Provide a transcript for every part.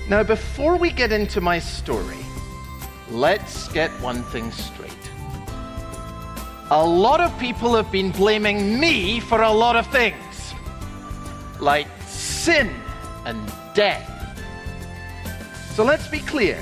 Now, before we get into my story, let's get one thing straight. A lot of people have been blaming me for a lot of things, like sin and death. So let's be clear.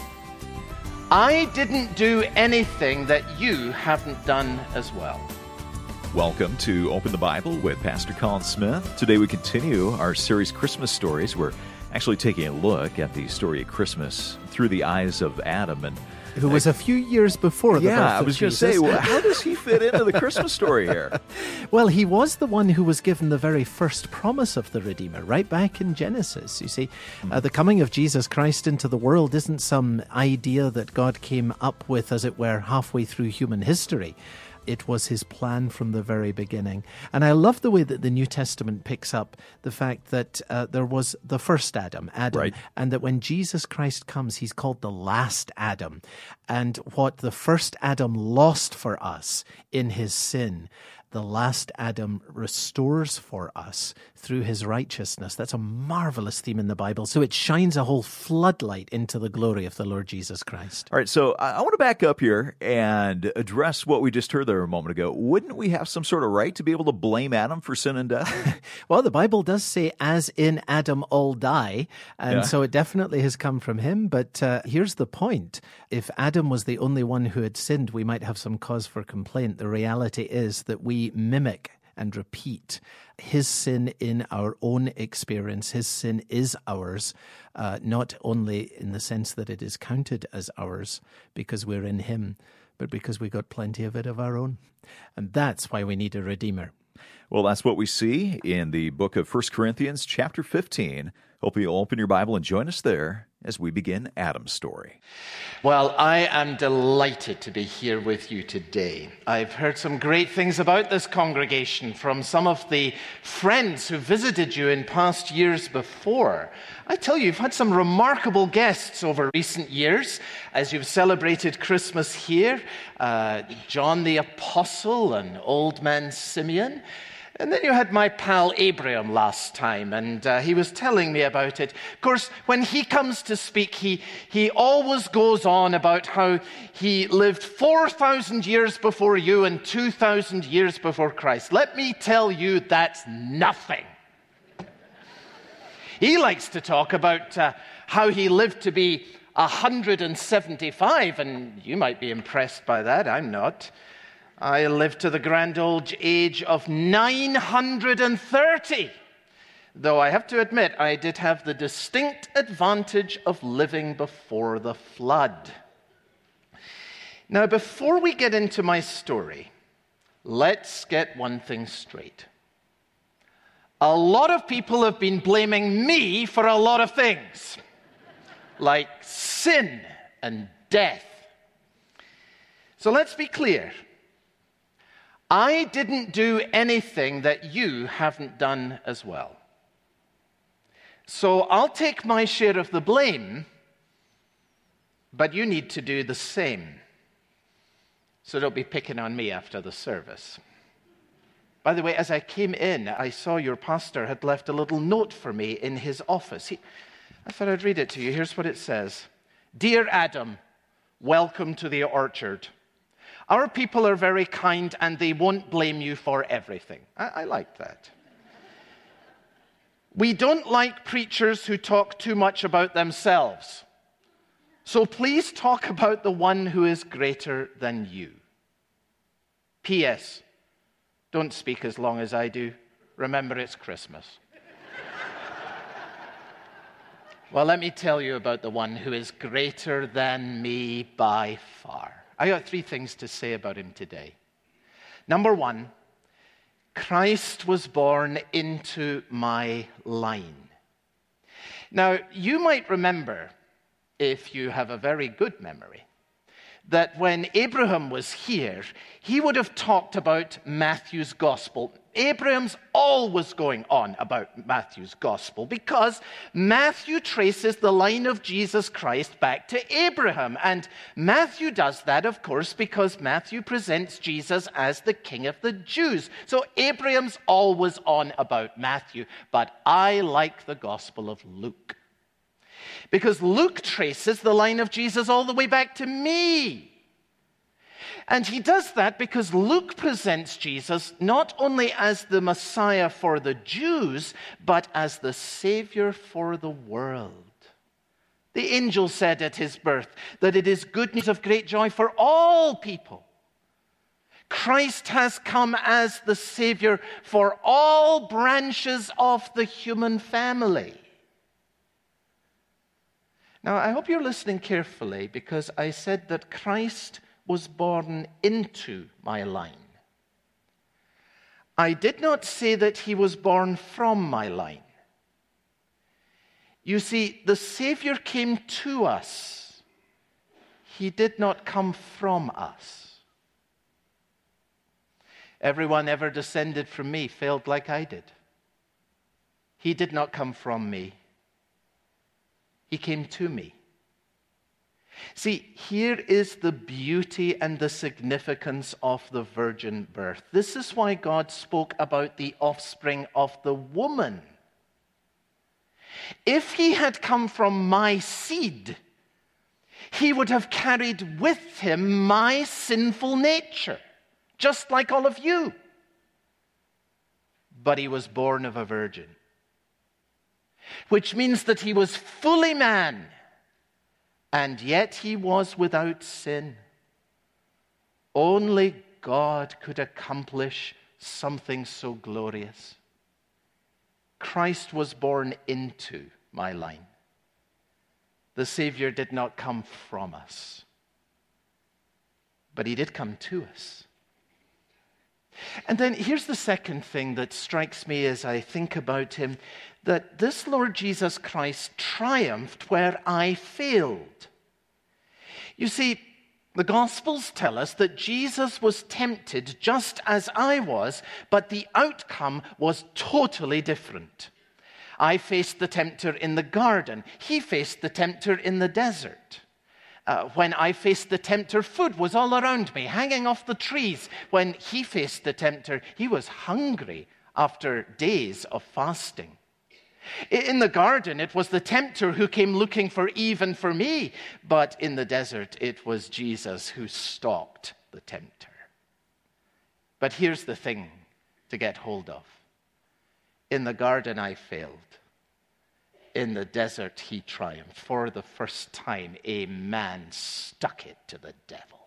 I didn't do anything that you haven't done as well. Welcome to Open the Bible with Pastor Colin Smith. Today we continue our series Christmas Stories. We're actually taking a look at the story of Christmas through the eyes of Adam, and who was a few years before the birth of Jesus. I was going to say, well, how does he fit into the Christmas story here? Well, he was the one who was given the very first promise of the Redeemer, right back in Genesis. You see, the coming of Jesus Christ into the world isn't some idea that God came up with, as it were, halfway through human history. It was his plan from the very beginning. And I love the way that the New Testament picks up the fact that there was the first Adam, right, and that when Jesus Christ comes, he's called the last Adam. And what the first Adam lost for us in his sin, the last Adam restores for us through his righteousness. That's a marvelous theme in the Bible. So it shines a whole floodlight into the glory of the Lord Jesus Christ. All right, so I want to back up here and address what we just heard there a moment ago. Wouldn't we have some sort of right to be able to blame Adam for sin and death? Well, the Bible does say, as in Adam all die, and so it definitely has come from him. But here's the point. If Adam was the only one who had sinned, we might have some cause for complaint. The reality is that we mimic and repeat his sin in our own experience. His sin is ours, not only in the sense that it is counted as ours because we're in him, but because we got plenty of it of our own. And that's why we need a Redeemer. Well, that's what we see in the book of 1 Corinthians chapter 15. Hope you'll open your Bible and join us there as we begin Adam's story. Well, I am delighted to be here with you today. I've heard some great things about this congregation from some of the friends who visited you in past years before. I tell you, you've had some remarkable guests over recent years as you've celebrated Christmas here. John the Apostle and Old Man Simeon. And then you had my pal Abraham last time, and he was telling me about it. Of course, when he comes to speak, he always goes on about how he lived 4,000 years before you and 2,000 years before Christ. Let me tell you, that's nothing. He likes to talk about how he lived to be 175, and you might be impressed by that. I'm not. I lived to the grand old age of 930, though I have to admit I did have the distinct advantage of living before the flood. Now, before we get into my story, let's get one thing straight. A lot of people have been blaming me for a lot of things, like sin and death. So let's be clear. I didn't do anything that you haven't done as well. So I'll take my share of the blame, but you need to do the same. So don't be picking on me after the service. By the way, as I came in, I saw your pastor had left a little note for me in his office. I thought I'd read it to you. Here's what it says. Dear Adam, welcome to the orchard. Our people are very kind and they won't blame you for everything. I like that. We don't like preachers who talk too much about themselves. So please talk about the one who is greater than you. P.S. Don't speak as long as I do. Remember, it's Christmas. Well, let me tell you about the one who is greater than me by far. I got 3 things to say about him today. Number 1, Christ was born into my line. Now, you might remember, if you have a very good memory, that when Abraham was here, he would have talked about Matthew's gospel. Abraham's always going on about Matthew's gospel because Matthew traces the line of Jesus Christ back to Abraham. And Matthew does that, of course, because Matthew presents Jesus as the King of the Jews. So Abraham's always on about Matthew, but I like the gospel of Luke. Because Luke traces the line of Jesus all the way back to me. And he does that because Luke presents Jesus not only as the Messiah for the Jews, but as the Savior for the world. The angel said at his birth that it is good news of great joy for all people. Christ has come as the Savior for all branches of the human family. Now, I hope you're listening carefully, because I said that Christ was born into my line. I did not say that he was born from my line. You see, the Savior came to us. He did not come from us. Everyone ever descended from me failed like I did. He did not come from me. He came to me. See, here is the beauty and the significance of the virgin birth. This is why God spoke about the offspring of the woman. If he had come from my seed, he would have carried with him my sinful nature, just like all of you. But he was born of a virgin, which means that he was fully man, and yet he was without sin. Only God could accomplish something so glorious. Christ was born into my line. The Savior did not come from us, but he did come to us. And then here's the second thing that strikes me as I think about him, that this Lord Jesus Christ triumphed where I failed. You see, the Gospels tell us that Jesus was tempted just as I was, but the outcome was totally different. I faced the tempter in the garden. He faced the tempter in the desert. When I faced the tempter, food was all around me, hanging off the trees. When he faced the tempter, he was hungry after days of fasting. In the garden, it was the tempter who came looking for Eve and for me. But in the desert, it was Jesus who stalked the tempter. But here's the thing to get hold of. In the garden, I failed. In the desert, he triumphed. For the first time, a man stuck it to the devil.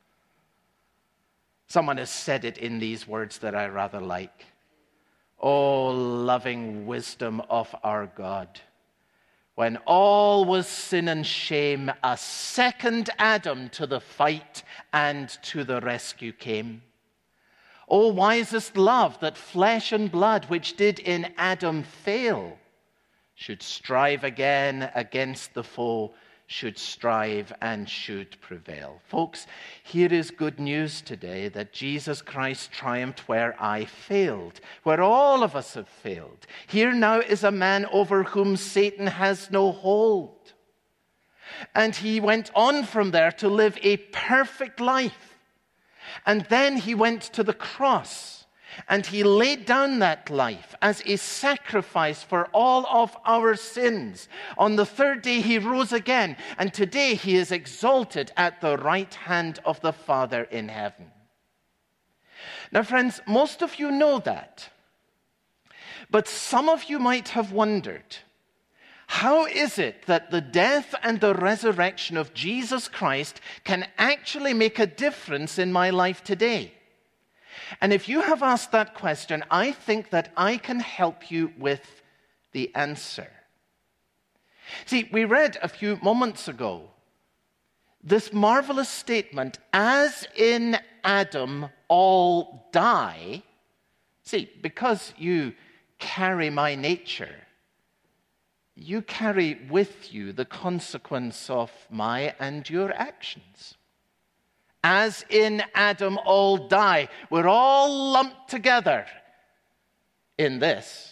Someone has said it in these words that I rather like. Oh, loving wisdom of our God. When all was sin and shame, a second Adam to the fight and to the rescue came. O wisest love, that flesh and blood, which did in Adam fail, should strive again against the foe, should strive and should prevail. Folks, here is good news today that Jesus Christ triumphed where I failed, where all of us have failed. Here now is a man over whom Satan has no hold. And he went on from there to live a perfect life. And then he went to the cross. And he laid down that life as a sacrifice for all of our sins. On the third day, he rose again. And today, he is exalted at the right hand of the Father in heaven. Now, friends, most of you know that. But some of you might have wondered, how is it that the death and the resurrection of Jesus Christ can actually make a difference in my life today? And if you have asked that question, I think that I can help you with the answer. See, we read a few moments ago this marvelous statement, as in Adam all die. See, because you carry my nature, you carry with you the consequence of my and your actions. As in Adam all die. We're all lumped together in this.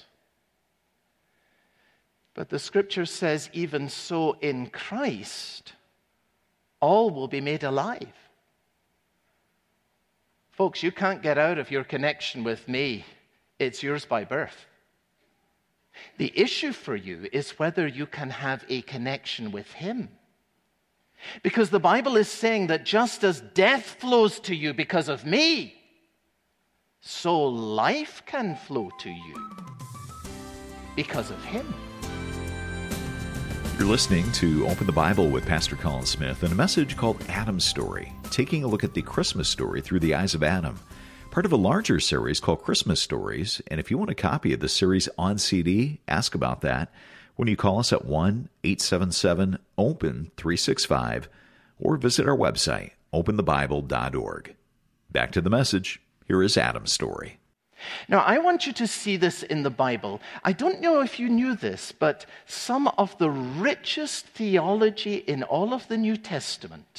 But the scripture says, even so in Christ, all will be made alive. Folks, you can't get out of your connection with me. It's yours by birth. The issue for you is whether you can have a connection with him. Because the Bible is saying that just as death flows to you because of me, so life can flow to you because of him. You're listening to Open the Bible with Pastor Colin Smith and a message called Adam's Story, taking a look at the Christmas story through the eyes of Adam, part of a larger series called Christmas Stories. And if you want a copy of the series on CD, ask about that when you call us at 1-877-OPEN-365 or visit our website, openthebible.org. Back to the message. Here is Adam's story. Now, I want you to see this in the Bible. I don't know if you knew this, but some of the richest theology in all of the New Testament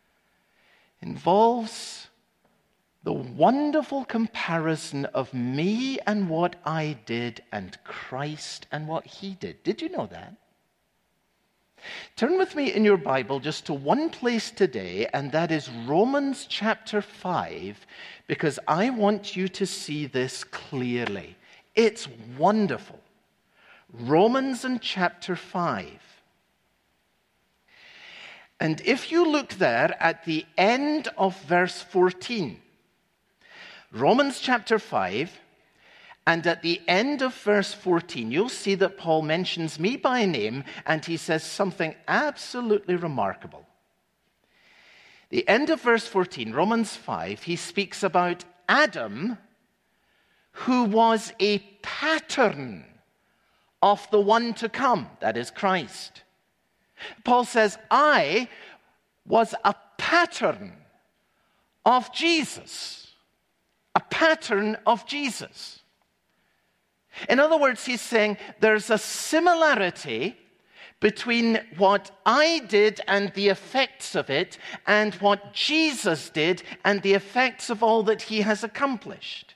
involves the wonderful comparison of me and what I did and Christ and what he did. Did you know that? Turn with me in your Bible just to one place today, and that is Romans chapter 5, because I want you to see this clearly. It's wonderful. Romans in chapter 5. And if you look there at the end of verse 14, Romans chapter 5, and at the end of verse 14, you'll see that Paul mentions me by name, and he says something absolutely remarkable. The end of verse 14, Romans 5, he speaks about Adam, who was a pattern of the one to come, that is Christ. Paul says, I was a pattern of Jesus. A pattern of Jesus. In other words, he's saying there's a similarity between what I did and the effects of it and what Jesus did and the effects of all that he has accomplished.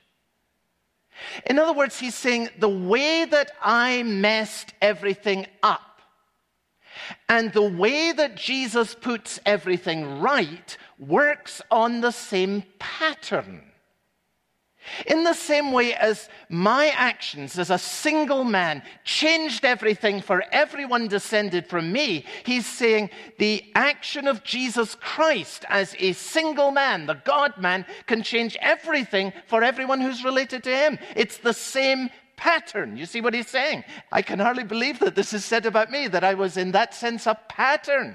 In other words, he's saying the way that I messed everything up and the way that Jesus puts everything right works on the same pattern. In the same way as my actions as a single man changed everything for everyone descended from me, he's saying the action of Jesus Christ as a single man, the God-man, can change everything for everyone who's related to him. It's the same pattern. You see what he's saying? I can hardly believe that this is said about me, that I was in that sense a pattern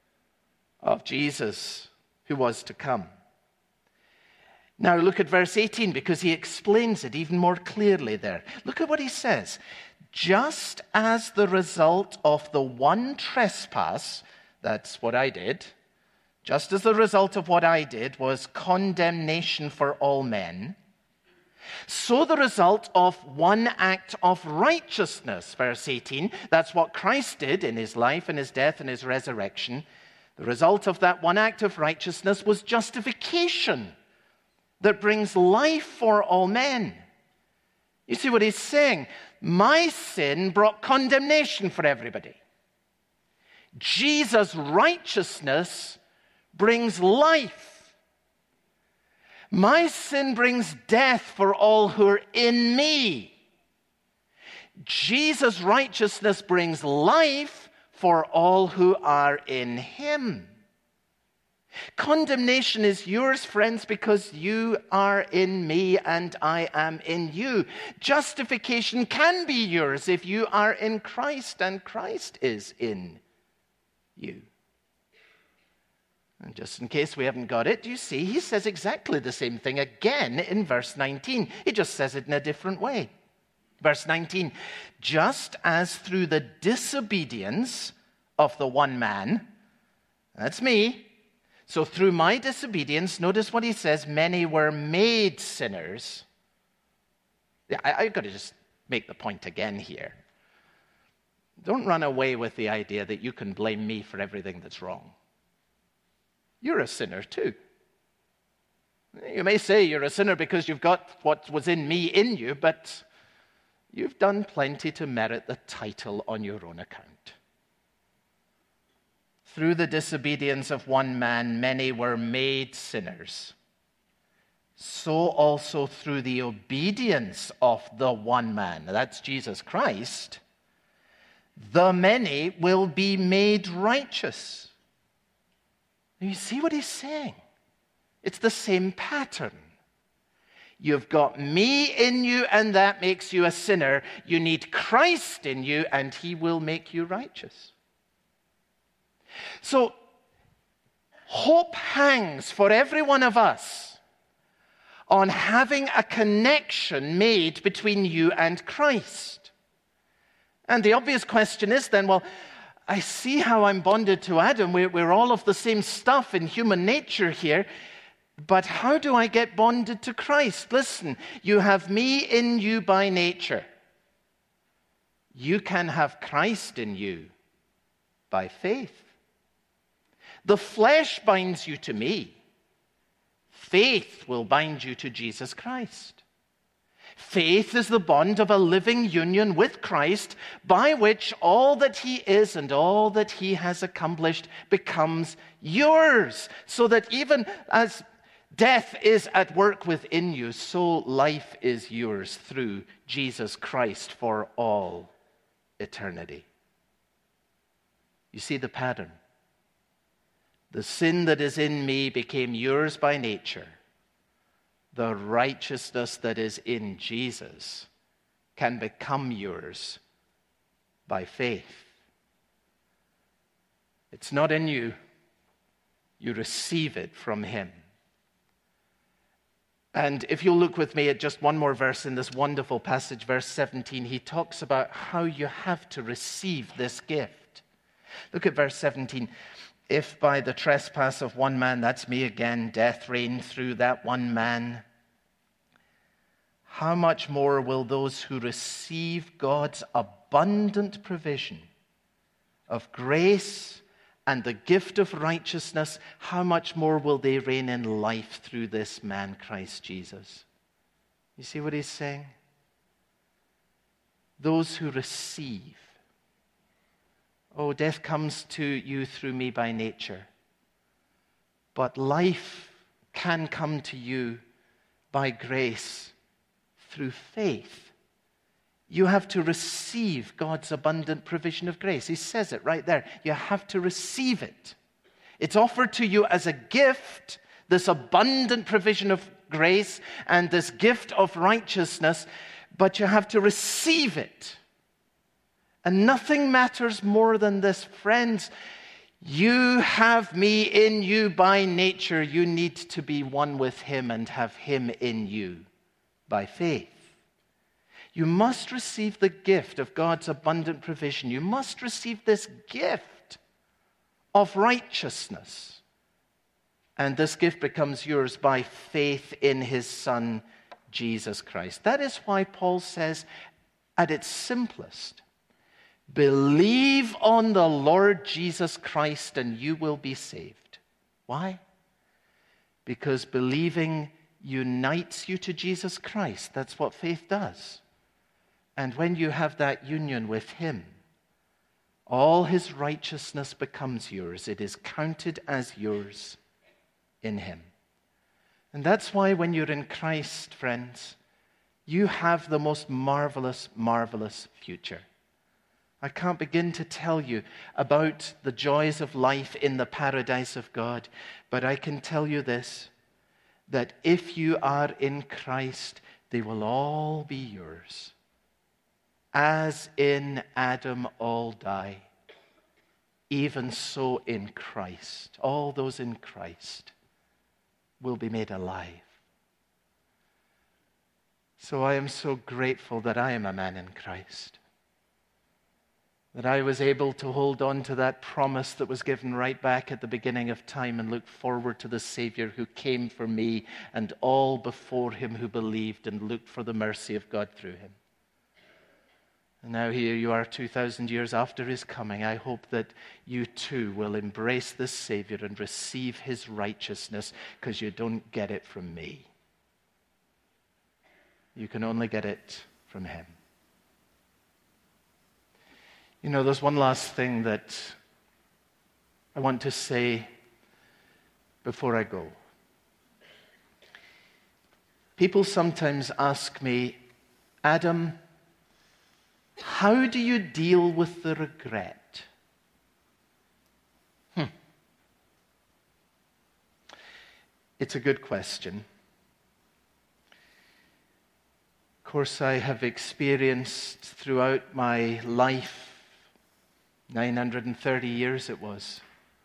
of Jesus who was to come. Now look at verse 18, because he explains it even more clearly there. Look at what he says. Just as the result of the one trespass, that's what I did, just as the result of what I did was condemnation for all men, so the result of one act of righteousness, verse 18, that's what Christ did in his life and his death and his resurrection. The result of that one act of righteousness was justification that brings life for all men. You see what he's saying? My sin brought condemnation for everybody. Jesus' righteousness brings life. My sin brings death for all who are in me. Jesus' righteousness brings life for all who are in him. Condemnation is yours, friends, because you are in me and I am in you. Justification can be yours if you are in Christ and Christ is in you. And just in case we haven't got it, do you see, he says exactly the same thing again in verse 19. He just says it in a different way. Verse 19, just as through the disobedience of the one man, that's me, so through my disobedience, notice what he says, many were made sinners. I've got to just make the point again here. Don't run away with the idea that you can blame me for everything that's wrong. You're a sinner too. You may say you're a sinner because you've got what was in me in you, but you've done plenty to merit the title on your own account. Through the disobedience of one man, many were made sinners. so also through the obedience of the one man, that's Jesus Christ, the many will be made righteous. You see what he's saying? It's the same pattern. You've got me in you, and that makes you a sinner. You need Christ in you, and he will make you righteous. So, hope hangs for every one of us on having a connection made between you and Christ. And the obvious question is then, well, I see how I'm bonded to Adam. We're all of the same stuff in human nature here. But how do I get bonded to Christ? Listen, you have me in you by nature. You can have Christ in you by faith. The flesh binds you to me. Faith will bind you to Jesus Christ. Faith is the bond of a living union with Christ by which all that he is and all that he has accomplished becomes yours, so that even as death is at work within you, so life is yours through Jesus Christ for all eternity. You see the pattern? The sin that is in me became yours by nature. The righteousness that is in Jesus can become yours by faith. It's not in you. You receive it from him. And if you'll look with me at just one more verse in this wonderful passage, verse 17, he talks about how you have to receive this gift. Look at verse 17. If by the trespass of one man, that's me again, death reigned through that one man, how much more will those who receive God's abundant provision of grace and the gift of righteousness, how much more will they reign in life through this man, Christ Jesus? You see what he's saying? Those who receive. Oh, death comes to you through me by nature. But life can come to you by grace through faith. You have to receive God's abundant provision of grace. He says it right there. You have to receive it. It's offered to you as a gift, this abundant provision of grace and this gift of righteousness, but you have to receive it. And nothing matters more than this, friends. You have me in you by nature. You need to be one with him and have him in you by faith. You must receive the gift of God's abundant provision. You must receive this gift of righteousness. And this gift becomes yours by faith in his Son, Jesus Christ. That is why Paul says, at its simplest, believe on the Lord Jesus Christ and you will be saved. Why? Because believing unites you to Jesus Christ. That's what faith does. And when you have that union with him, all his righteousness becomes yours. It is counted as yours in him. And that's why when you're in Christ, friends, you have the most marvelous, marvelous future. I can't begin to tell you about the joys of life in the paradise of God, but I can tell you this, that if you are in Christ, they will all be yours. As in Adam all die, even so in Christ, all those in Christ will be made alive. So I am so grateful that I am a man in Christ, that I was able to hold on to that promise that was given right back at the beginning of time and look forward to the Savior who came for me and all before him who believed and looked for the mercy of God through him. And now here you are 2,000 years after his coming. I hope that you too will embrace this Savior and receive his righteousness, because you don't get it from me. You can only get it from him. You know, there's one last thing that I want to say before I go. People sometimes ask me, Adam, how do you deal with the regret? It's a good question. Of course, I have experienced throughout my life, 930 years it was,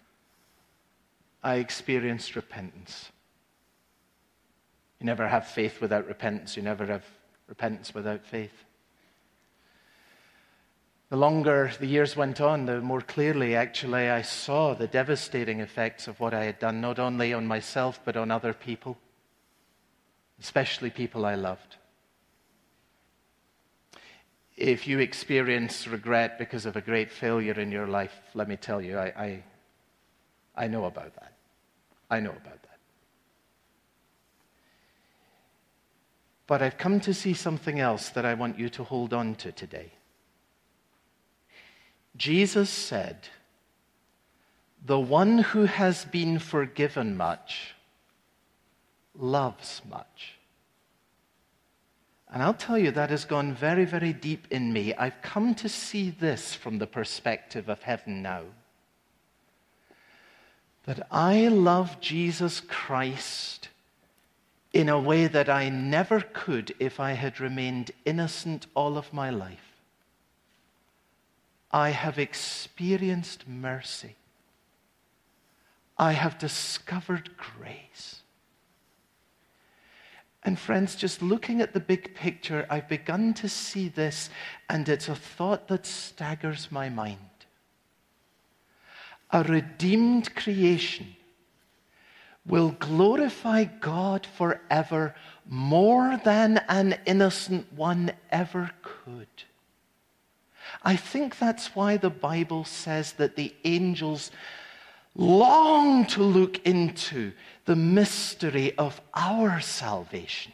I experienced repentance. You never have faith without repentance. You never have repentance without faith. The longer the years went on, the more clearly, actually, I saw the devastating effects of what I had done, not only on myself, but on other people, especially people I loved. If you experience regret because of a great failure in your life, let me tell you, I know about that. I know about that. But I've come to see something else that I want you to hold on to today. Jesus said, the one who has been forgiven much loves much. And I'll tell you, that has gone very, very deep in me. I've come to see this from the perspective of heaven now. That I love Jesus Christ in a way that I never could if I had remained innocent all of my life. I have experienced mercy. I have discovered grace. And friends, just looking at the big picture, I've begun to see this, and it's a thought that staggers my mind. A redeemed creation will glorify God forever more than an innocent one ever could. I think that's why the Bible says that the angels long to look into the mystery of our salvation.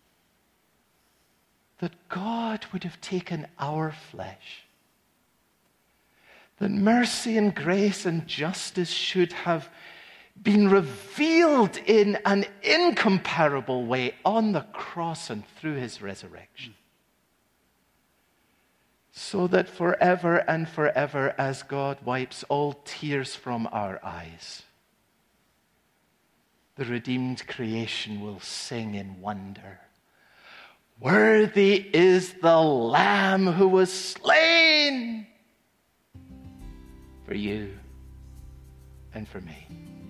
That God would have taken our flesh. That mercy and grace and justice should have been revealed in an incomparable way on the cross and through his resurrection. So that forever and forever, as God wipes all tears from our eyes, the redeemed creation will sing in wonder, worthy is the Lamb who was slain for you and for me.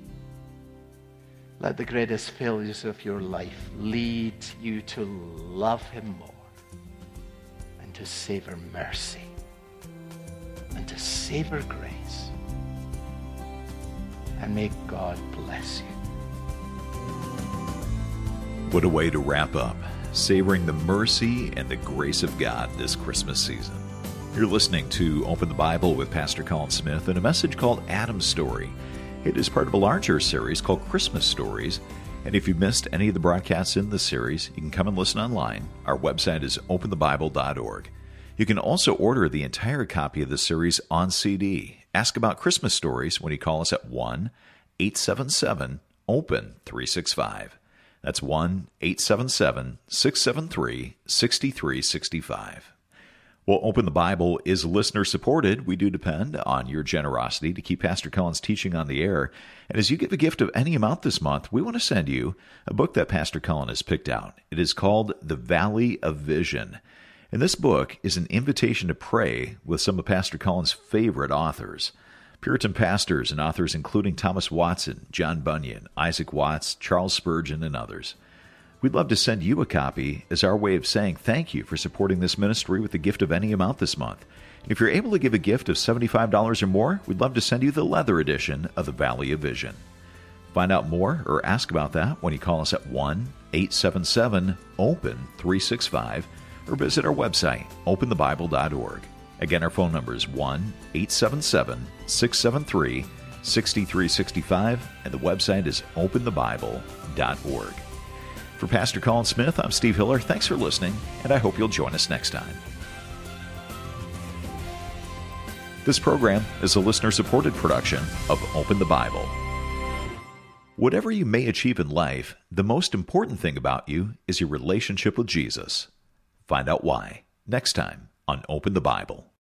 Let the greatest failures of your life lead you to love him more, and to savor mercy, and to savor grace. And may God bless you. What a way to wrap up, savoring the mercy and the grace of God this Christmas season. You're listening to Open the Bible with Pastor Colin Smith and a message called Adam's Story. It is part of a larger series called Christmas Stories. And if you missed any of the broadcasts in this series, you can come and listen online. Our website is openthebible.org. You can also order the entire copy of the series on CD. Ask about Christmas stories when you call us at 1-877-OPEN-365. That's 1-877-673-6365. Well, Open the Bible is listener-supported. We do depend on your generosity to keep Pastor Colin's teaching on the air. And as you give a gift of any amount this month, we want to send you a book that Pastor Colin has picked out. It is called The Valley of Vision. And this book is an invitation to pray with some of Pastor Colin's favorite authors. Puritan pastors and authors including Thomas Watson, John Bunyan, Isaac Watts, Charles Spurgeon, and others. We'd love to send you a copy as our way of saying thank you for supporting this ministry with a gift of any amount this month. And if you're able to give a gift of $75 or more, we'd love to send you the leather edition of The Valley of Vision. Find out more or ask about that when you call us at 1-877-OPEN-365 or visit our website, openthebible.org. Again, our phone number is 1-877-673-6365, and the website is openthebible.org. For Pastor Colin Smith, I'm Steve Hiller. Thanks for listening, and I hope you'll join us next time. This program is a listener-supported production of Open the Bible. Whatever you may achieve in life, the most important thing about you is your relationship with Jesus. Find out why next time on Open the Bible.